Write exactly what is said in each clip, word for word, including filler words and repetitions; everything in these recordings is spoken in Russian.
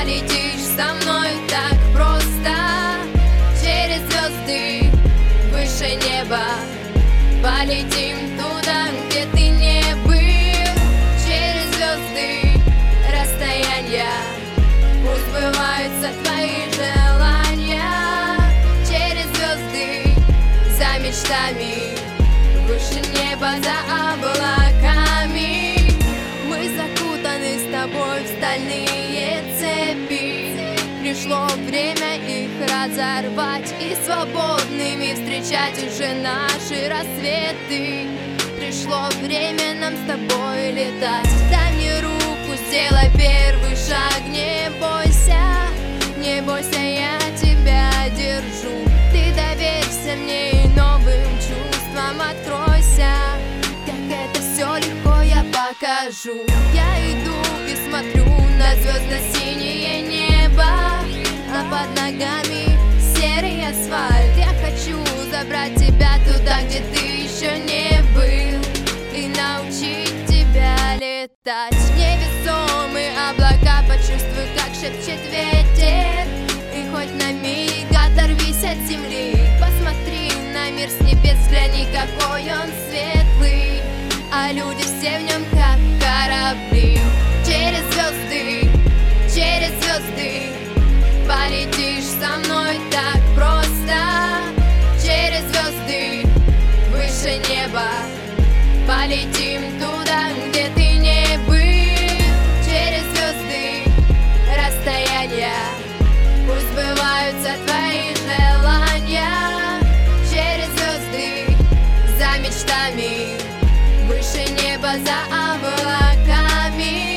Полетишь со мной так просто через звезды выше неба. Полетим туда, где ты не был. Через звезды расстояния, пусть сбываются твои желания. Через звезды за мечтами, выше неба, за облаками. Мы закутаны с тобой в стальные цепи. Пришло время их разорвать и свободными встречать уже наши рассветы. Пришло время нам с тобой летать. Дай мне руку, сделай первый шаг. Не бойся, не бойся, я тебя держу. Ты доверься мне и новым чувствам откройся. Как это все легко я покажу. Я иду и смотрю на звездно-синее небо, а под ногами серый асфальт. Я хочу забрать тебя туда, где ты еще не был, и научить тебя летать. Невесомые облака, почувствуй, как шепчет ветер. И хоть на миг оторвись от земли, посмотри на мир с небес, взгляни, какой он светлый, а люди все в нем как корабли. Через звезды, через звезды полетишь со мной так просто. Через звезды выше неба полетим туда, где ты не был. Через звезды расстояния, пусть сбываются твои желания. Через звезды за мечтами, выше неба, за облаками.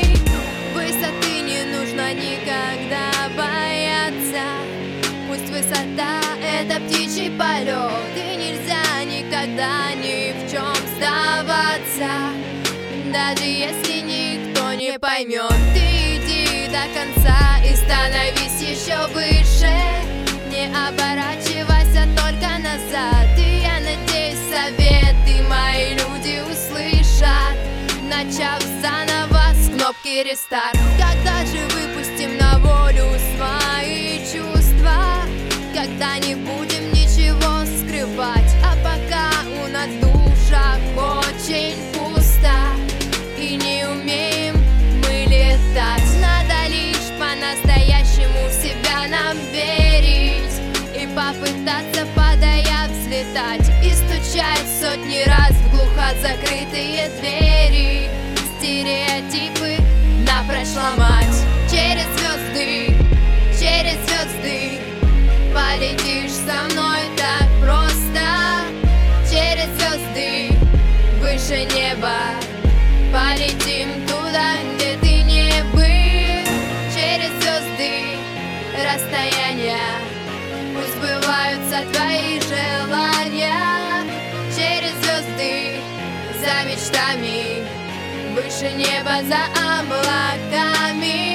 Высоты не нужно никогда бояться. Пусть высота — это птичий полет, и нельзя никогда ни в чем сдаваться. Даже если никто не поймет, ты иди до конца и становись еще выше. Не оборачивайся только назад, и я надеюсь, советы мои люди услышат, начав заново с кнопки рестарт. Когда же выпустим на волю свои чувства, когда не будем ничего скрывать, а пока у нас в душах очень пусто и не умеем мы летать. Надо лишь по-настоящему в себя нам верить и попытаться, падая, взлетать и стучать сотни раз в глухо закрытые двери. Стереотипы напрочь ломать. Через звезды, через звезды полетишь со мной так просто. Через звезды выше неба полетим туда, где ты не был. Через звезды расстояния, пусть сбываются твои желания. Через звезды за мечтами, выше неба, за облаками.